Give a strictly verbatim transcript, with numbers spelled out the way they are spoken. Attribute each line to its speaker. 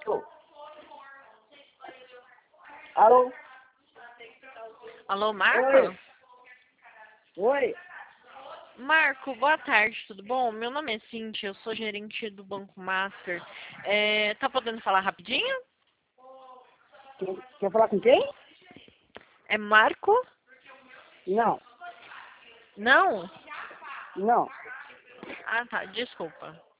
Speaker 1: Alô? Alô?
Speaker 2: Alô, Marco?
Speaker 1: Oi?
Speaker 2: Marco, boa tarde, tudo bom? Meu nome é Cintia, eu sou gerente do Banco Master. É, tá podendo falar rapidinho?
Speaker 1: Quer, quer falar com quem?
Speaker 2: É Marco?
Speaker 1: Não,
Speaker 2: Não?
Speaker 1: não.
Speaker 2: Ah, tá, desculpa.